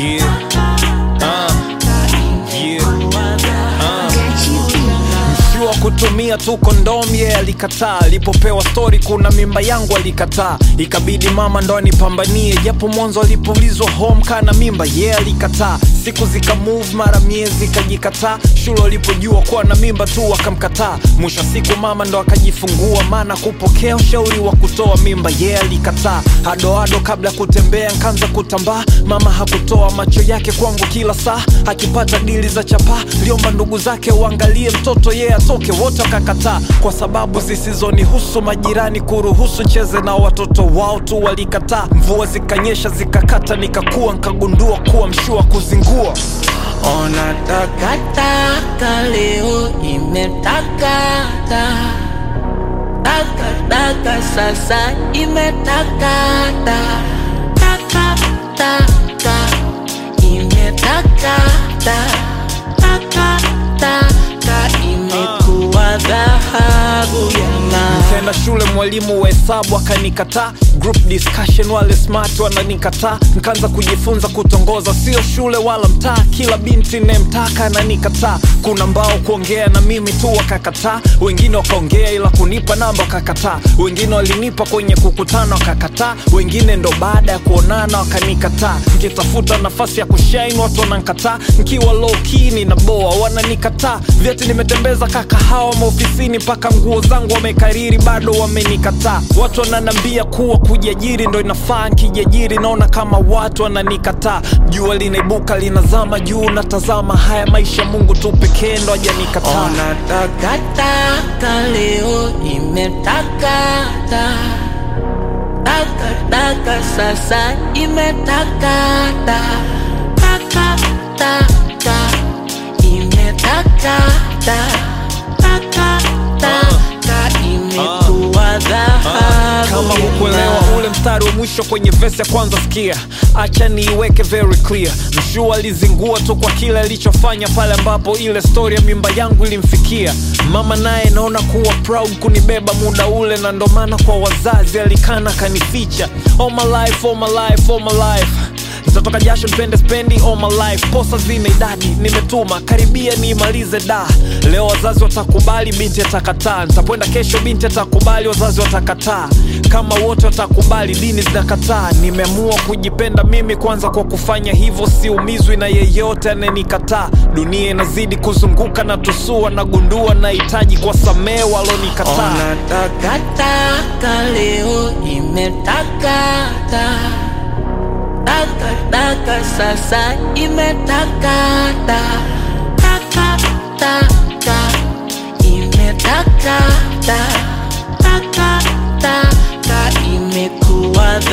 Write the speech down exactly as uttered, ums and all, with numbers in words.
Yeah. Uh. Yeah. Uh. Mshua kutumia tu kondomu yeye alikataa. Alipopewa story kuna mimba yangu alikataa. Ikabidi mama ndo anipambanie, japo mwanzo alipoulizwa home kana mimba yeye alikataa. Siku zika move mara miezi kajikataa. Shule alipojua kuwa na mimba tu akamkataa. Mwisho siku mama ndo akajifungua, maana kupokea ushauri wa kutoa mimba yeye alikataa. Hado hado kabla kutembea nkaanza kutambaa. Mama hakutoa macho yake kwangu kila saa. Akipata dili za chapa liomba ndugu zake uangalie mtoto yeye atoke, wote wakakataa. Kwa sababu zisizonihusu, majirani kuruhusu cheze na watoto wao tu walikataa. Mvua zikanyesha zikakata, nikakua nkagundua kuwa mshua kuzingua. Ona takataka leo imetakata, takataka sasa imetakata, takataka imetakata, takataka imekuwa dhahabu ya ng'aa. Nikaenda shule mwalimu wa hesabu akanikataa. Group discussion wale smart wananikataa. Nikaanza kujifunza kutongoza, sio shule wala mtaa. Kila binti nemtaka ananikataa. Kuna mbao kuongea na mimi tu wakakataa. Wengine wakaongea ila kunipa namba wakakataa. Wengine walinipa kwenye kukutana wakakataa. Wengine ndo baada ya kuonana wakanikataa. Nikitafuta nafasi ya kushine watu wananikataa. Nikiwa low key ninaboa wananikataa. Vyeti nimetembeza kaka hawa maofisini, paka nguo zangu wamekariri bado wamenikataa. Watu wananambia kuwa kujiajiri ndo inafaa. Nkijajiri naona kama watu wananikataa. Jua linaibuka linazama juu, natazama haya maisha Mungu tu pekee ndo hajanikataa. Ona takataka leo imetakata, takataka sasa imetakata, takataka imetakata, takataka imekuwa dhahabu. Kama hukuelewa ule mstari wa mwisho kwenye verse ya kwanza sikia. Acha niiweke very clear. Mshua alizingua tu kwa kile alichofanya pale ambapo ile story ya mimba yangu ilimfikia. Mama naye naona kuwa proud kunibeba muda ule, na ndo maana kwa wazazi alikana kanificha. All my life, all my life, all my life nitatoka jasho nipende spendi all my life. Posa zina idadi nimetuma karibia niimalize da. Leo wazazi watakubali, binti atakataa. Nitakwenda kesho, binti atakubali, wazazi watakataa. Kama wote watakubali, dini zinakataa. Nimeamua kujipenda mimi kwanza, kwa kufanya hivyo siumizwi na yeyote anenikataa. Dunia inazidi kuzunguka na tusua, nagundua nahitaji kwa samee walonikataa. Ona takataka leo imetakata, takataka sasa imetakata, takataka imetakata, takataka imekuwa